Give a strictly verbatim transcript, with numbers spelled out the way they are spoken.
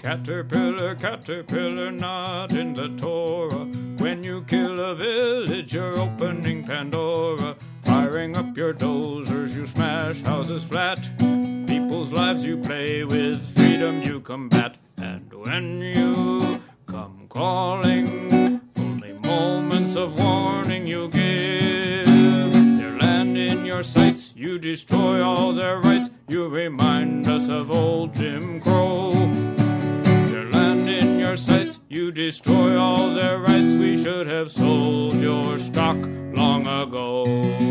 Caterpillar, caterpillar, not in the Torah. When you kill a village, you're opening Pandora. Firing up your dozers, you smash houses flat. People's lives you play with, freedom you combat. And when you come calling, only moments of warning you give. Their land in your sights, you destroy all their rights. You remind us of old Jim Crow. Their land in your sights, you destroy all their rights. We should have sold your stock long ago.